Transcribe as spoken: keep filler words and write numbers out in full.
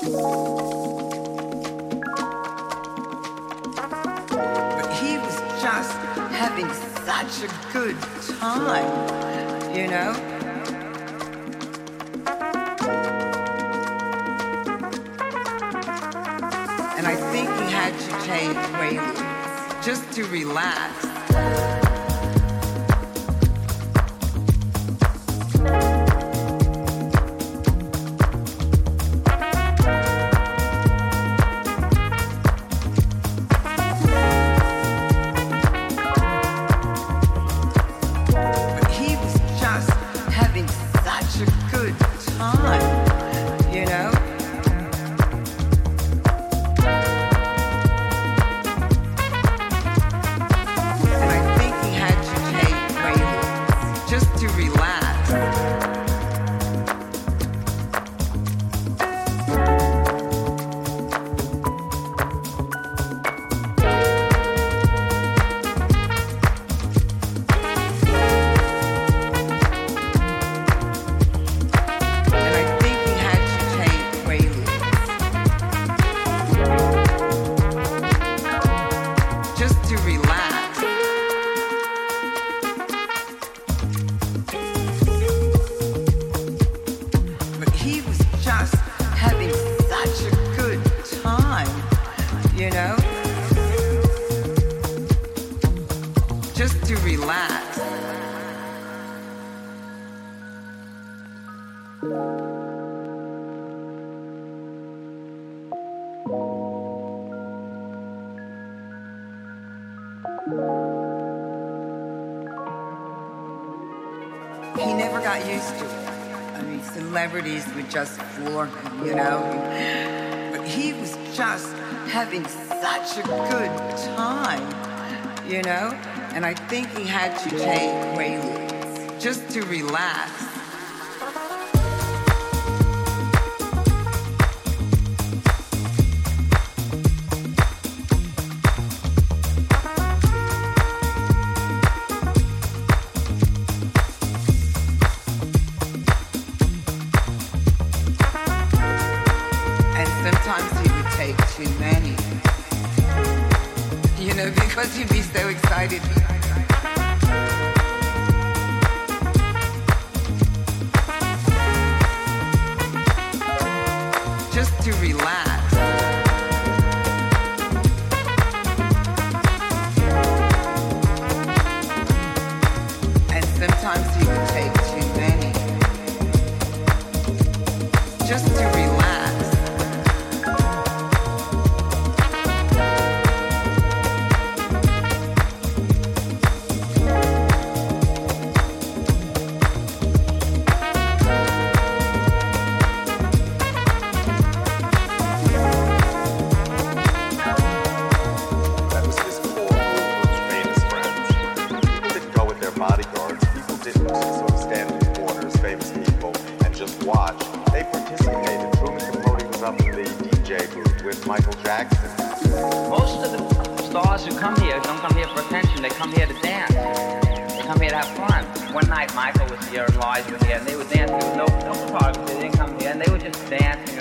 But he was just having such a good time, you know? And I think he had to take Quaaludes just to relax. He never got used to it. I mean, celebrities would just floor him, you know? But he was just having such a good time, you know? And I think he had to take Quaaludes just to relax. Because he'd be so excited. Just to relax. And sometimes he would take too many. Just to relax. Michael Jackson. Most of the stars who come here don't come here for attention. They come here to dance. They come here to have fun. One night, Michael was here and Liza was here, and they would dance. There was no, no photography. They didn't come here, and they were just dancing